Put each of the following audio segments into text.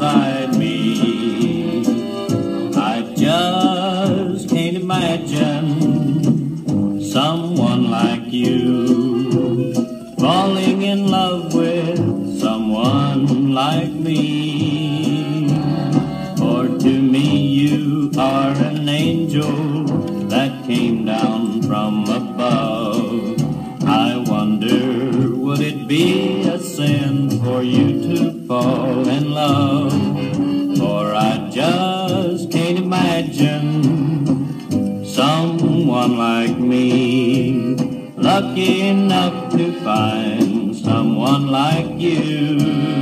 beside me. I just can't imagine someone like you falling in love with someone like me. For to me you are an angel that came down from above. I wonder, would it be a sin for you to fall in love? For I just can't imagine someone like me, lucky enough to find someone like you.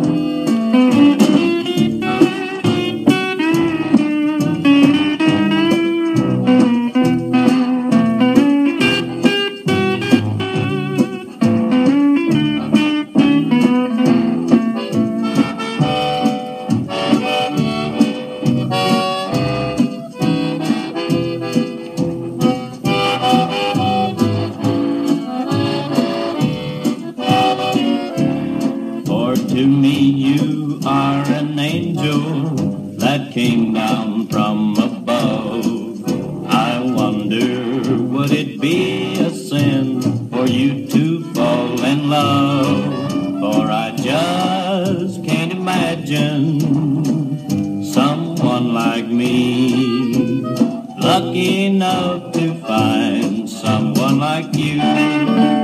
To me you are an angel that came down from above. I wonder, would it be a sin for you to fall in love? For I just can't imagine someone like me, lucky enough to find someone like you.